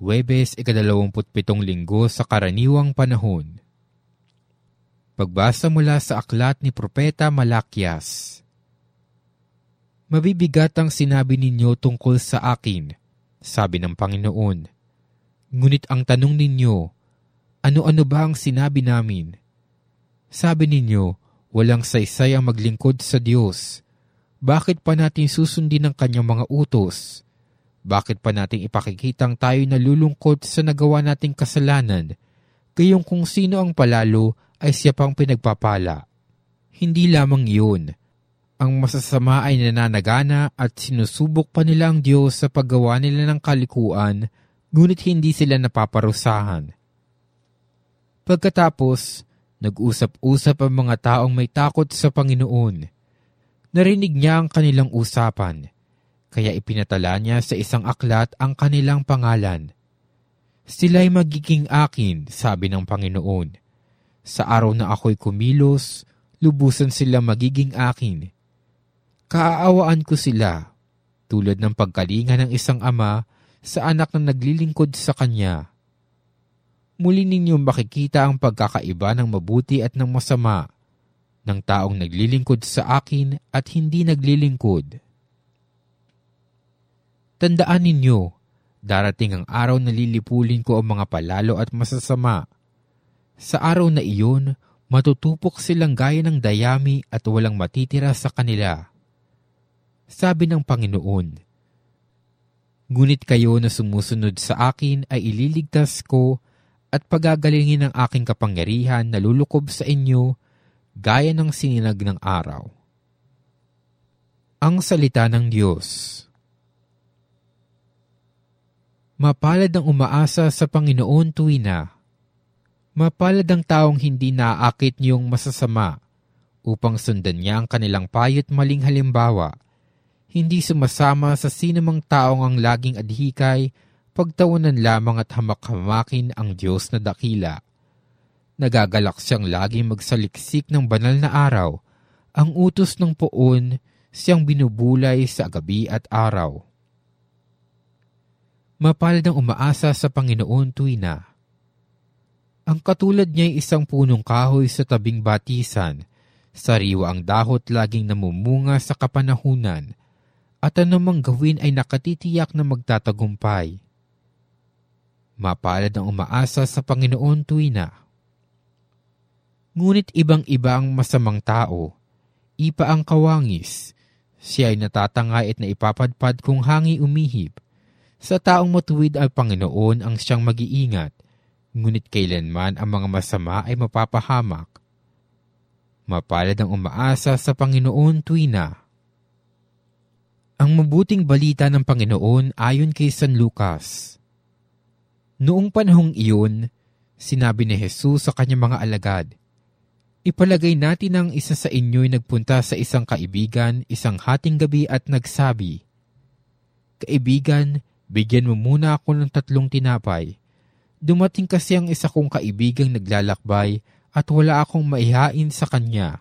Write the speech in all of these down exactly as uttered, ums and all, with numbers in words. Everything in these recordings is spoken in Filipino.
Huwebes, ikadalawamput pitong linggo sa karaniwang panahon. Pagbasa mula sa aklat ni Propeta Malakias. Mabibigat ang sinabi ninyo tungkol sa akin, sabi ng Panginoon. Ngunit ang tanong ninyo, ano-ano ba ang sinabi namin? Sabi ninyo, walang saysay ang maglingkod sa Diyos. Bakit pa natin susundin ang kanyang mga utos? Bakit pa natin ipakikitang tayo nalulungkot sa nagawa nating kasalanan, gayong kung sino ang palalo ay siya pang pinagpapala? Hindi lamang iyon. Ang masasama ay nananagana at sinusubok pa nila ang Diyos sa paggawa nila ng kalikuan, ngunit hindi sila napaparusahan. Pagkatapos, nag-usap-usap ang mga taong may takot sa Panginoon. Narinig niya ang kanilang usapan, kaya ipinatala niya sa isang aklat ang kanilang pangalan. Sila'y magiging akin, sabi ng Panginoon. Sa araw na ako'y kumilos, lubusan sila magiging akin. Kaaawaan ko sila, tulad ng pagkalinga ng isang ama sa anak na naglilingkod sa kanya. Muli ninyong makikita ang pagkakaiba ng mabuti at ng masama, ng taong naglilingkod sa akin at hindi naglilingkod. Tandaan ninyo, darating ang araw na lilipulin ko ang mga palalo at masasama. Sa araw na iyon, matutupok silang gaya ng dayami at walang matitira sa kanila. Sabi ng Panginoon, ngunit kayo na sumusunod sa akin ay ililigtas ko at pagagalingin ng aking kapangyarihan na lulukob sa inyo gaya ng sinag ng araw. Ang salita ng Diyos. Mapalad ang umaasa sa Panginoon tuwina. Mapalad ang taong hindi naaakit niyong masasama upang sundan niya ang kanilang payo't maling halimbawa. Hindi sumasama sa sinumang taong ang laging adhikay, pagtawanan lamang at hamak-hamakin ang Diyos na dakila. Nagagalak siyang laging magsaliksik ng banal na araw, ang utos ng poon siyang binubulay sa gabi at araw. Mapalad ang umaasa sa Panginoon tuwina. Ang katulad niya'y isang punong kahoy sa tabing batisan, sariwa ang dahot laging namumunga sa kapanahunan, at anumang gawin ay nakatitiyak na magtatagumpay. Mapalad ang umaasa sa Panginoon tuwina. Ngunit ibang-iba ang masamang tao, ipa ang kawangis, siya ay natatangay at naipapadpad kung hangi umihip. Sa taong matuwid ang Panginoon ang siyang mag-iingat, ngunit kailanman ang mga masama ay mapapahamak. Mapalad ang umaasa sa Panginoon tuwina. Ang mabuting balita ng Panginoon ayon kay San Lucas. Noong panahong iyon, sinabi ni Jesus sa kanyang mga alagad, ipalagay natin ang isa sa inyo'y nagpunta sa isang kaibigan isang hating gabi at nagsabi, Kaibigan, bigyan mo muna ako ng tatlong tinapay. Dumating kasi ang isa kong kaibigang naglalakbay at wala akong maihain sa kanya.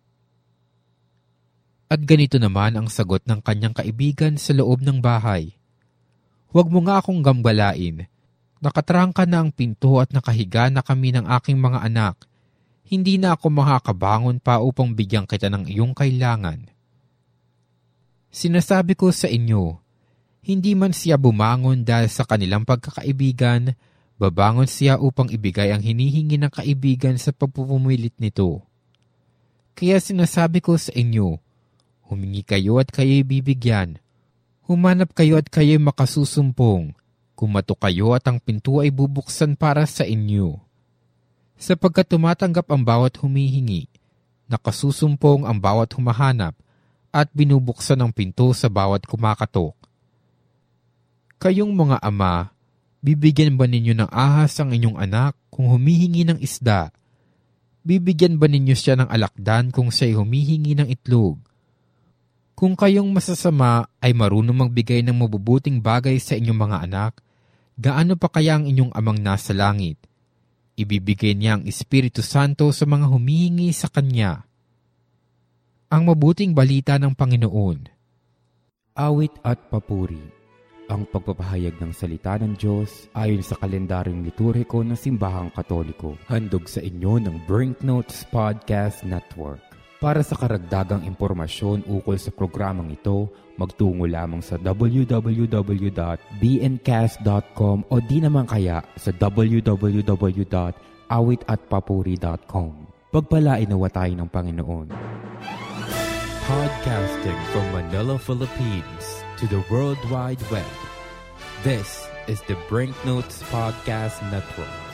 At ganito naman ang sagot ng kanyang kaibigan sa loob ng bahay. Huwag mo nga akong gambalain. Nakatrangka na ang pinto at nakahiga na kami ng aking mga anak. Hindi na ako makakabangon pa upang bigyan kita ng iyong kailangan. Sinasabi ko sa inyo, hindi man siya bumangon dahil sa kanilang pagkakaibigan, babangon siya upang ibigay ang hinihingi ng kaibigan sa pagpupumilit nito. Kaya sinasabi ko sa inyo, humingi kayo at kayo'y bibigyan. Humanap kayo at kayo'y makasusumpong. Kumatok kayo at ang pinto ay bubuksan para sa inyo. Sapagkat tumatanggap ang bawat humihingi, nakasusumpong ang bawat humahanap, at binubuksan ang pinto sa bawat kumakatok. Kayong mga ama, bibigyan ba ninyo ng ahas ang inyong anak kung humihingi ng isda? Bibigyan ba ninyo siya ng alakdan kung siya'y humihingi ng itlog? Kung kayong masasama ay marunong magbigay ng mabubuting bagay sa inyong mga anak, gaano pa kaya ang inyong amang nasa langit? Ibibigay niya ang Espiritu Santo sa mga humihingi sa Kanya. Ang mabuting balita ng Panginoon. Awit at papuri. ang pagpapahayag ng salita ng Diyos ayon sa kalendaryong liturhiko ng Simbahang Katoliko. Handog sa inyo ng Brinknotes Podcast Network. Para sa karagdagang impormasyon ukol sa programang ito, magtungo lamang sa w w w dot b n cast dot com o di naman kaya sa w w w dot awit at papuri dot com. Pagpalain nawa tayo ng Panginoon. Podcasting from Manila, Philippines to the World Wide Web. This is the Brinknotes Podcast Network.